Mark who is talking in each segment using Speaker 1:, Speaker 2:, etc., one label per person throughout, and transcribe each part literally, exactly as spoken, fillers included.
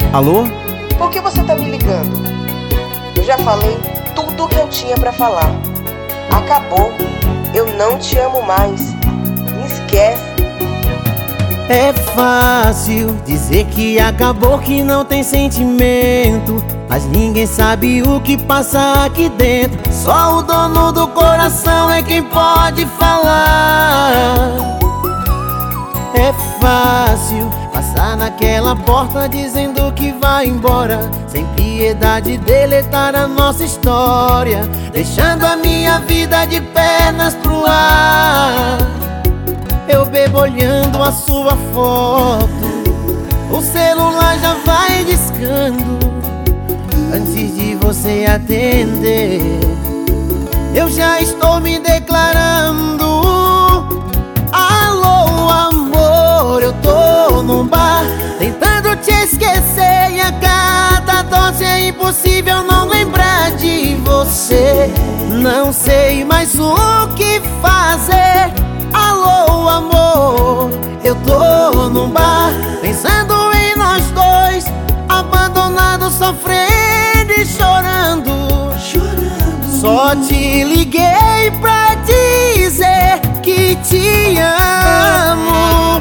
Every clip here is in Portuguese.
Speaker 1: Alô?
Speaker 2: Por que você tá me ligando? Eu já falei tudo o que eu tinha pra falar. Acabou. Eu não te amo mais. Me esquece.
Speaker 1: É fácil dizer que acabou, que não tem sentimento, mas ninguém sabe o que passa aqui dentro. Só o dono do coração é quem pode falar. É fácil passar naquela porta dizendo que vai embora, sem piedade deletar a nossa história, deixando a minha vida de pernas pro ar. Eu bebo olhando a sua foto, o celular já vai discando antes de você atender. Eu já estou me declarando. Alô, amor, eu tô num bar tentando te esquecer, e a cada dose é impossível não lembrar de você. Não sei mais o que fazer. Alô, amor, eu tô num bar pensando em nós dois, abandonados, sofrendo e chorando. Chorando. Só te liguei pra dizer que te amo.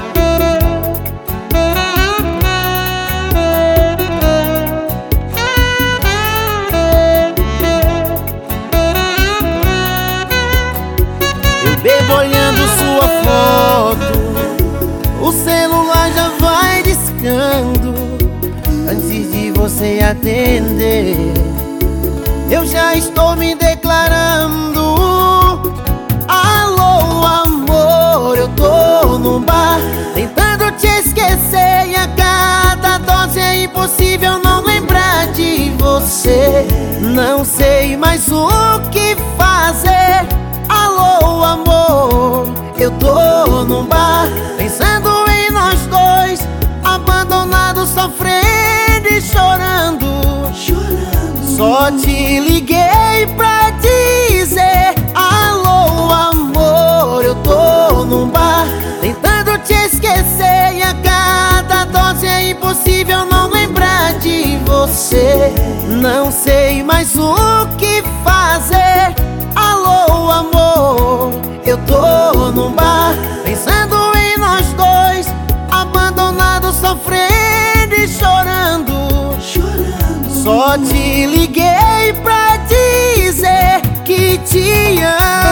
Speaker 1: Eu bebo olhando sua foto, o celular já vai discando antes de você atender. Eu já estou me declarando. Alô, amor, eu tô num bar tentando te esquecer, e a cada dose é impossível não lembrar de você. Não sei mais o que fazer. Alô, amor, eu tô num bar pensando em nós dois, abandonados, sofrendo e chorando. Chorando. Só te liguei pra dizer. Alô, amor, eu tô num bar tentando te esquecer, e a cada dose é impossível não lembrar de você. Não sei mais o que fazer. Alô, amor, eu tô num bar pensando em nós dois, abandonados, sofrendo e chorando. Chorando. Só te liguei pra dizer que te amo.